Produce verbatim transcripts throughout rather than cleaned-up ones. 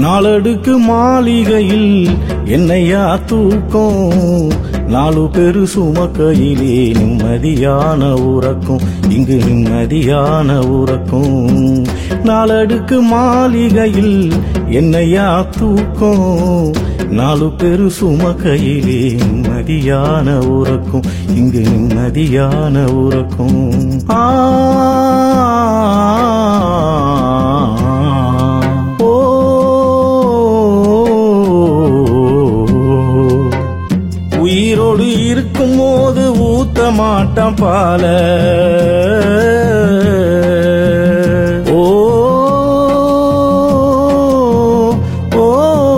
நாளடுக்கு மாளிகையில் என்னையா தூக்கம், நாலு பெரு சுமக்கையிலே நிம்மதியான உறக்கம், இங்கு நிம்மதியான உறக்கம். நாளடுக்கு மாளிகையில் என்னையா தூக்கம், நாலு பெரு சுமக்கையிலே நிம்மதியான உறக்கம், இங்கு நிம்மதியான உறக்கம். ஆ உயிரோடு இருக்கும் போது ஊத்த மாட்டான் பால, ஓ ஓ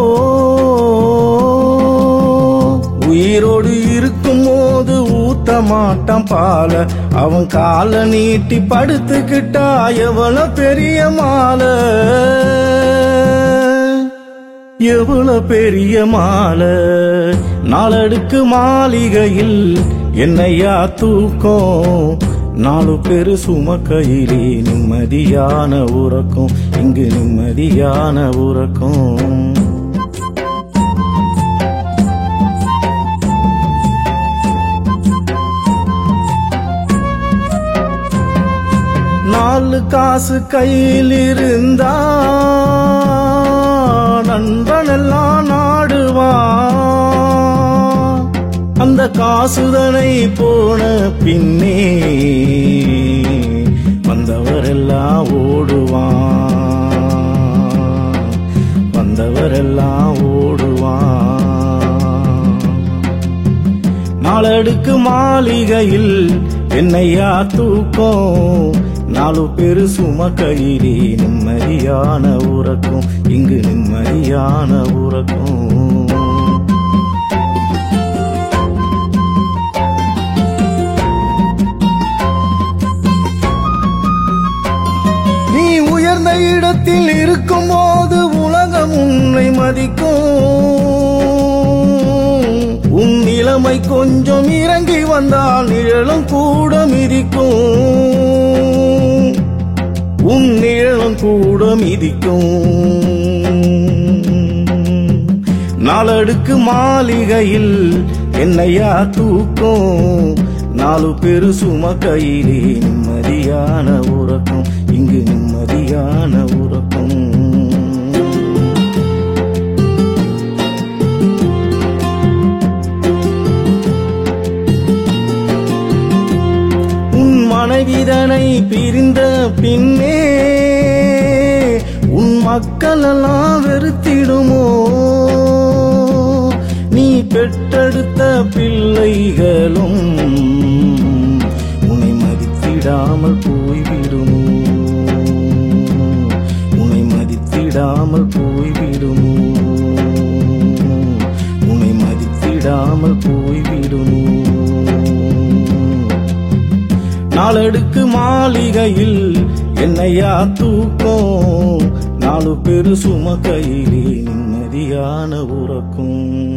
உயிரோடு இருக்கும் போது ஊத்த மாட்டான் பால, அவன் காலை நீட்டி படுத்துக்கிட்டா எவ்வளவு பெரிய மாலை, எவ்வளவு பெரிய மாலை. நாளடுக்கு மாளிகையில் என்னையா தூக்கம், நாலு பெரு சுமக்கையிலே நிம்மதியான உறக்கம், இங்கு நிம்மதியான உறக்கம். நாலு காசு கையில் இருந்தா நண்பனெல்லாம் நாடுவான், அந்த காசுதனை போன பின்னே வந்தவரெல்லாம் ஓடுவான், வந்தவரெல்லாம் ஓடுவான். நாளடுக்கு மாளிகையில் என்னையா தூக்கம், நாலு பெரு சுமக்கையிலே நிம்மதியான உறக்கம், இங்கு நிம்மதியான உறக்கம். நீ உயர்ந்த இடத்தில் இருக்கும் போது உலகம் உன்னை மதிக்கும், உன் நிலைமை கொஞ்சம் இறங்கி வந்தால் நிழலும் கூட மிதிக்கும், உன் நிழலும் கூட மிதிக்கும். நாளடுக்கு மாளிகையில் என்னையா தூக்கம், நாலு பெரு சுமக்கையிலே நிம்மதியான உறக்கம், இங்கு நிம்மதியான உறக்கம். மனைவிதனை பிரிந்த பின்னே உன் மக்கள் எல்லாம் வெறுத்திடுமோ, நீ பெற்றெடுத்த பிள்ளைகளும் உன்னை மதித்திடாமல் போய்விடுமோ, உன்னை மதித்திடாமல் போய்விடுமோ, உன்னை மதித்திடாமல் போய்விடுமோ. நாளடுக்கு மாளிகையில் என்னையா தூக்கம், நாலு பெரு சுமக்கையிலே நிம்மதியான உறக்கம்.